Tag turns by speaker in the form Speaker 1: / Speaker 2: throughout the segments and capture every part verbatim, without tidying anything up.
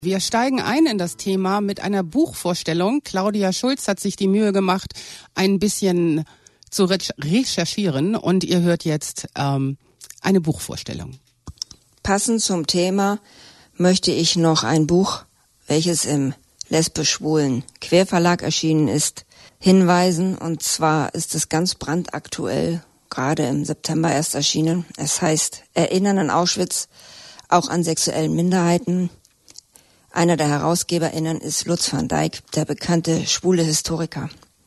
Speaker 1: Wir steigen ein in das Thema mit einer Buchvorstellung. Claudia Schulz hat sich die Mühe gemacht, ein bisschen zu recherchieren und ihr hört jetzt ähm, eine Buchvorstellung.
Speaker 2: Passend zum Thema möchte ich noch ein Buch, welches im lesbisch-schwulen Querverlag erschienen ist, hinweisen. Und zwar ist es ganz brandaktuell, gerade im September erst erschienen. Es heißt Erinnern an Auschwitz, auch an sexuellen Minderheiten. Einer der HerausgeberInnen ist Lutz van Dijk, der bekannte schwule Historiker.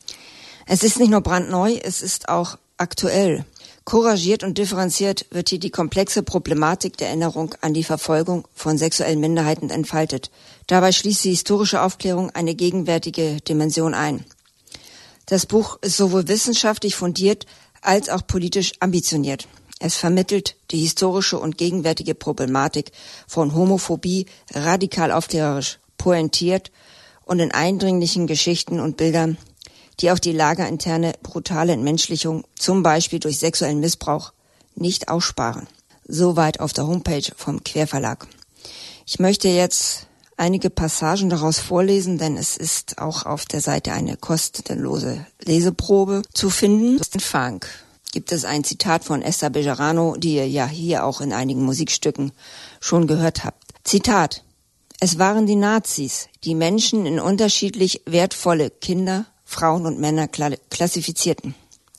Speaker 2: Es ist nicht nur brandneu, es ist auch aktuell. Couragiert und differenziert wird hier die komplexe Problematik der Erinnerung an die Verfolgung von sexuellen Minderheiten entfaltet. Dabei schließt die historische Aufklärung eine gegenwärtige Dimension ein. Das Buch ist sowohl wissenschaftlich fundiert als auch politisch ambitioniert. Es vermittelt die historische und gegenwärtige Problematik von Homophobie radikal aufklärerisch, pointiert und in eindringlichen Geschichten und Bildern, die auch die lagerinterne brutale Entmenschlichung, zum Beispiel durch sexuellen Missbrauch, nicht aussparen. Soweit auf der Homepage vom Querverlag. Ich möchte jetzt einige Passagen daraus vorlesen, denn es ist auch auf der Seite eine kostenlose Leseprobe zu finden. Funk. Gibt es ein Zitat von Esther Bejarano, die ihr ja hier auch in einigen Musikstücken schon gehört habt. Zitat: Es waren die Nazis, die Menschen in unterschiedlich wertvolle Kinder, Frauen und Männer klassifizierten.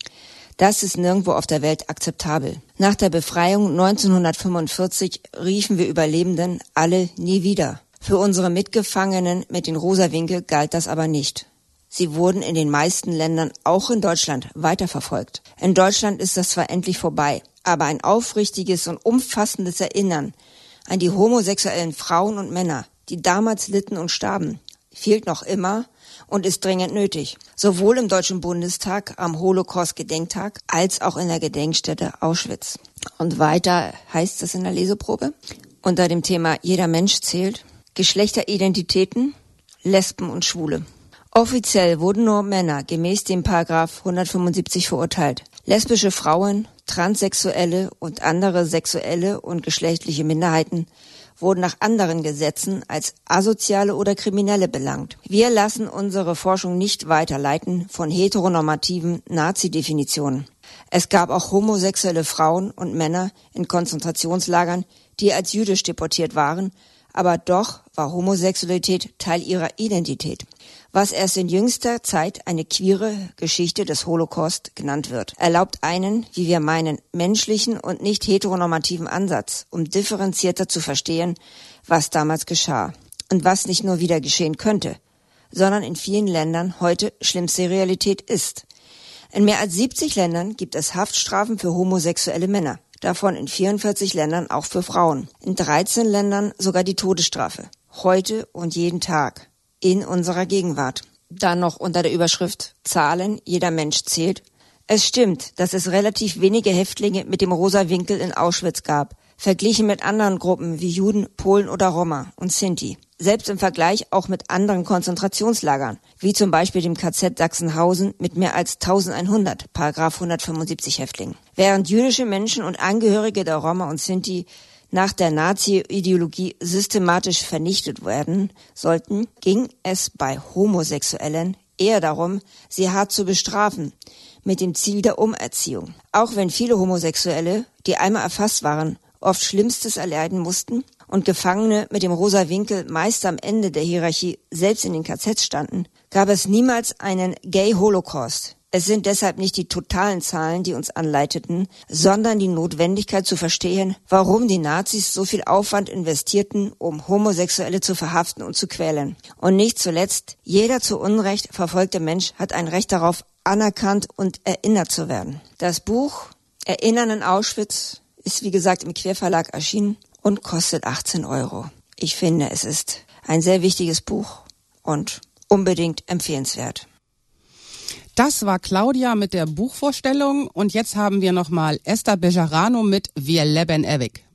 Speaker 2: Das ist nirgendwo auf der Welt akzeptabel. Nach der Befreiung neunzehnhundertfünfundvierzig riefen wir Überlebenden alle nie wieder. Für unsere Mitgefangenen mit den rosa Winkel galt das aber nicht. Sie wurden in den meisten Ländern, auch in Deutschland, weiterverfolgt. In Deutschland ist das zwar endlich vorbei, aber ein aufrichtiges und umfassendes Erinnern an die homosexuellen Frauen und Männer, die damals litten und starben, fehlt noch immer und ist dringend nötig. Sowohl im Deutschen Bundestag am Holocaust-Gedenktag als auch in der Gedenkstätte Auschwitz. Und weiter heißt es in der Leseprobe, unter dem Thema Jeder Mensch zählt, Geschlechteridentitäten, Lesben und Schwule. Offiziell wurden nur Männer gemäß dem Paragraph hundertfünfundsiebzig verurteilt. Lesbische Frauen, Transsexuelle und andere sexuelle und geschlechtliche Minderheiten wurden nach anderen Gesetzen als asoziale oder Kriminelle belangt. Wir lassen unsere Forschung nicht weiterleiten von heteronormativen Nazi-Definitionen. Es gab auch homosexuelle Frauen und Männer in Konzentrationslagern, die als jüdisch deportiert waren, aber doch war Homosexualität Teil ihrer Identität, was erst in jüngster Zeit eine queere Geschichte des Holocaust genannt wird. Erlaubt einen, wie wir meinen, menschlichen und nicht heteronormativen Ansatz, um differenzierter zu verstehen, was damals geschah und was nicht nur wieder geschehen könnte, sondern in vielen Ländern heute schlimmste Realität ist. In mehr als siebzig Ländern gibt es Haftstrafen für homosexuelle Männer. Davon in vierundvierzig Ländern auch für Frauen. In dreizehn Ländern sogar die Todesstrafe. Heute und jeden Tag. In unserer Gegenwart. Dann noch unter der Überschrift Zahlen, jeder Mensch zählt. Es stimmt, dass es relativ wenige Häftlinge mit dem rosa Winkel in Auschwitz gab. Verglichen mit anderen Gruppen wie Juden, Polen oder Roma und Sinti. Selbst im Vergleich auch mit anderen Konzentrationslagern, wie zum Beispiel dem K Z Sachsenhausen mit mehr als eintausendeinhundert, Paragraph hundertfünfundsiebzig Häftlingen. Während jüdische Menschen und Angehörige der Roma und Sinti nach der Nazi-Ideologie systematisch vernichtet werden sollten, ging es bei Homosexuellen eher darum, sie hart zu bestrafen, mit dem Ziel der Umerziehung. Auch wenn viele Homosexuelle, die einmal erfasst waren, oft Schlimmstes erleiden mussten und Gefangene mit dem rosa Winkel meist am Ende der Hierarchie selbst in den K Zs standen, gab es niemals einen Gay-Holocaust. Es sind deshalb nicht die totalen Zahlen, die uns anleiteten, sondern die Notwendigkeit zu verstehen, warum die Nazis so viel Aufwand investierten, um Homosexuelle zu verhaften und zu quälen. Und nicht zuletzt, jeder zu Unrecht verfolgte Mensch hat ein Recht darauf, anerkannt und erinnert zu werden. Das Buch Erinnern an Auschwitz ist wie gesagt im Querverlag erschienen und kostet achtzehn Euro. Ich finde, es ist ein sehr wichtiges Buch und unbedingt empfehlenswert.
Speaker 1: Das war Claudia mit der Buchvorstellung und jetzt haben wir nochmal Esther Bejarano mit Wir leben ewig.